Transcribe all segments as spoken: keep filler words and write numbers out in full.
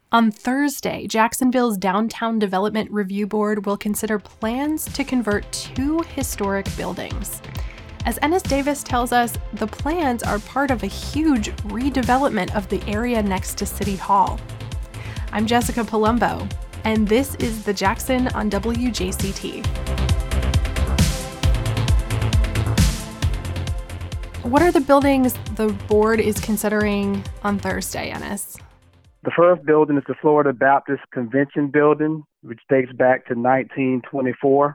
On Thursday, Jacksonville's Downtown Development Review Board will consider plans to convert two historic buildings. As Ennis Davis tells us, the plans are part of a huge redevelopment of the area next to City Hall. I'm Jessica Palumbo, and this is The Jackson on W J C T. What are the buildings the board is considering on Thursday, Ennis? The first building is the Florida Baptist Convention Building, which dates back to nineteen twenty-four.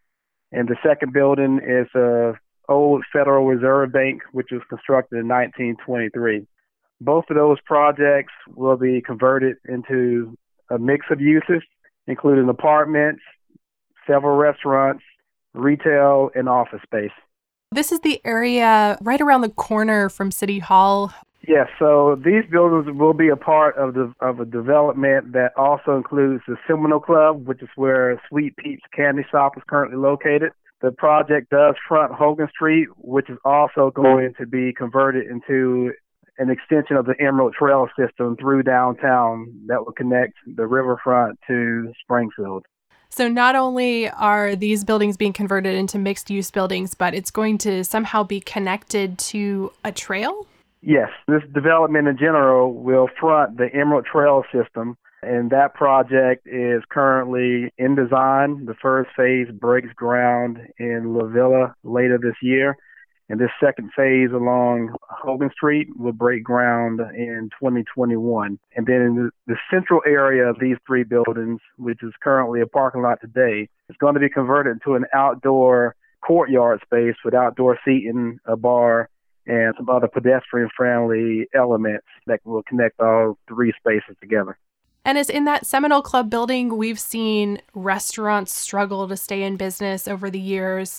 And the second building is a old Federal Reserve Bank, which was constructed in nineteen twenty-three. Both of those projects will be converted into a mix of uses, including apartments, several restaurants, retail, and office space. This is the area right around the corner from City Hall. Yes, so these buildings will be a part of the of a development that also includes the Seminole Club, which is where Sweet Pete's Candy Shop is currently located. The project does front Hogan Street, which is also going to be converted into an extension of the Emerald Trail system through downtown that will connect the riverfront to Springfield. So not only are these buildings being converted into mixed-use buildings, but it's going to somehow be connected to a trail? Yes, this development in general will front the Emerald Trail system, and that project is currently in design. The first phase breaks ground in La Villa later this year, and this second phase along Hogan Street will break ground in twenty twenty-one. And then in the, the central area of these three buildings, which is currently a parking lot today, is going to be converted to an outdoor courtyard space with outdoor seating, a bar, and some other pedestrian-friendly elements that will connect all three spaces together. And as in that Seminole Club building, we've seen restaurants struggle to stay in business over the years.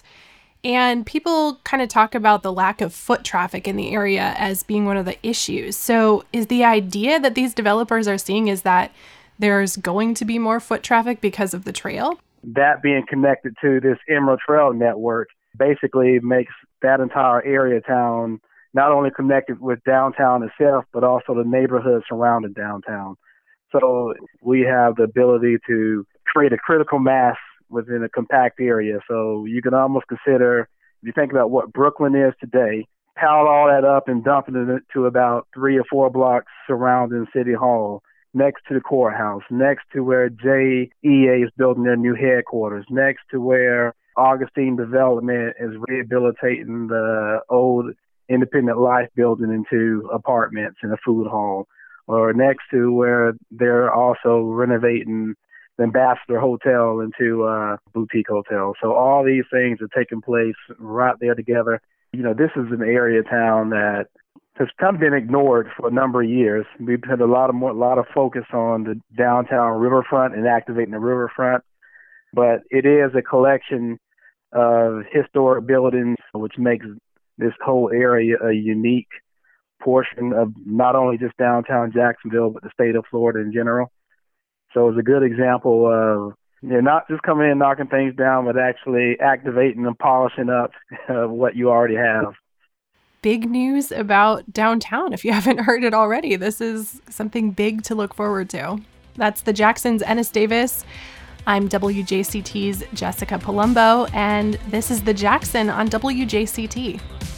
And people kind of talk about the lack of foot traffic in the area as being one of the issues. So is the idea that these developers are seeing is that there's going to be more foot traffic because of the trail? That being connected to this Emerald Trail network basically makes that entire area town not only connected with downtown itself, but also the neighborhoods surrounding downtown. So we have the ability to create a critical mass within a compact area. So you can almost consider, if you think about what Brooklyn is today, pile all that up and dump it into about three or four blocks surrounding City Hall, next to the courthouse, next to where J E A is building their new headquarters, next to where Augustine Development is rehabilitating the old Independent Life building into apartments and a food hall, or next to where they're also renovating the Ambassador Hotel into a boutique hotel. So all these things are taking place right there together. You know, this is an area town that has kind of been ignored for a number of years. We've had a lot of more, a lot of focus on the downtown riverfront and activating the riverfront, but it is a collection of historic buildings, which makes this whole area a unique portion of not only just downtown Jacksonville, but the state of Florida in general. So it's a good example of, you know, not just coming in and knocking things down, but actually activating and polishing up uh, what you already have. Big news about downtown. If you haven't heard it already, this is something big to look forward to. That's the Jackson's Ennis Davis. I'm W J C T's Jessica Palumbo, and this is The Jackson on W J C T.